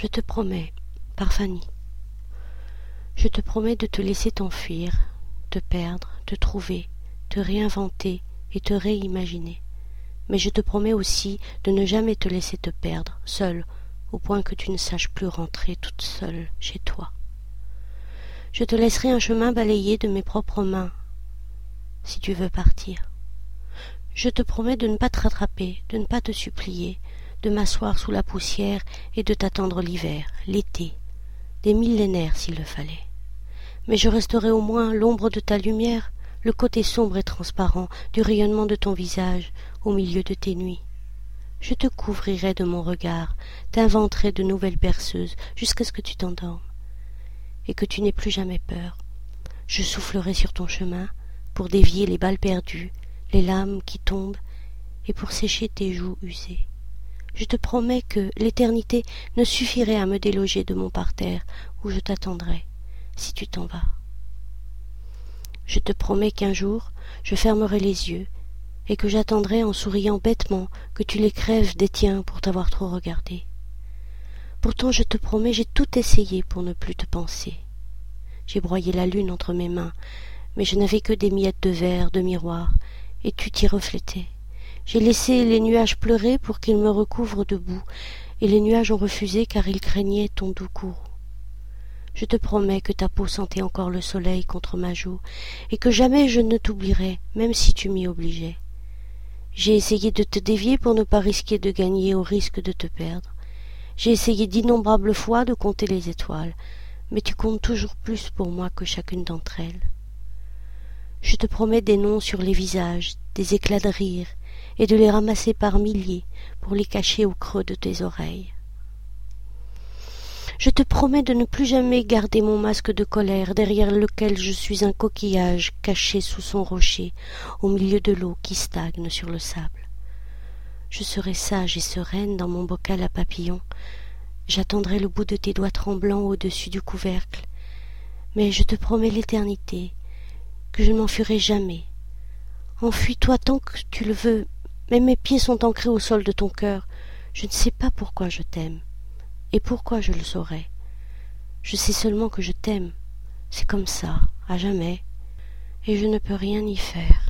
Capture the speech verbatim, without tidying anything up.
Je te promets, par Fanny. Je te promets de te laisser t'enfuir, te perdre, te trouver, te réinventer et te réimaginer. Mais je te promets aussi de ne jamais te laisser te perdre, seule, au point que tu ne saches plus rentrer toute seule chez toi. Je te laisserai un chemin balayé de mes propres mains, si tu veux partir. Je te promets de ne pas te rattraper, de ne pas te supplier, de m'asseoir sous la poussière et de t'attendre l'hiver, l'été, des millénaires s'il le fallait. Mais je resterai au moins l'ombre de ta lumière, le côté sombre et transparent du rayonnement de ton visage au milieu de tes nuits. Je te couvrirai de mon regard, t'inventerai de nouvelles berceuses jusqu'à ce que tu t'endormes et que tu n'aies plus jamais peur. Je soufflerai sur ton chemin pour dévier les balles perdues, les lames qui tombent et pour sécher tes joues usées. Je te promets que l'éternité ne suffirait à me déloger de mon parterre où je t'attendrai si tu t'en vas. Je te promets qu'un jour je fermerai les yeux et que j'attendrai en souriant bêtement que tu les crèves des tiens pour t'avoir trop regardé. Pourtant je te promets, j'ai tout essayé pour ne plus te penser. J'ai broyé la lune entre mes mains, mais je n'avais que des miettes de verre, de miroir, et tu t'y reflétais. J'ai laissé les nuages pleurer pour qu'ils me recouvrent de boue, et les nuages ont refusé car ils craignaient ton doux courroux. Je te promets que ta peau sentait encore le soleil contre ma joue, et que jamais je ne t'oublierai, même si tu m'y obligeais. J'ai essayé de te dévier pour ne pas risquer de gagner au risque de te perdre. J'ai essayé d'innombrables fois de compter les étoiles, mais tu comptes toujours plus pour moi que chacune d'entre elles. Je te promets des noms sur les visages, des éclats de rire, et de les ramasser par milliers pour les cacher au creux de tes oreilles. Je te promets de ne plus jamais garder mon masque de colère derrière lequel je suis un coquillage caché sous son rocher au milieu de l'eau qui stagne sur le sable. Je serai sage et sereine dans mon bocal à papillons. J'attendrai le bout de tes doigts tremblants au-dessus du couvercle. Mais je te promets l'éternité, que je ne m'enfuirai jamais. Enfuis-toi tant que tu le veux, mais mes pieds sont ancrés au sol de ton cœur. Je ne sais pas pourquoi je t'aime, et pourquoi je le saurais. Je sais seulement que je t'aime. C'est comme ça, à jamais, et je ne peux rien y faire.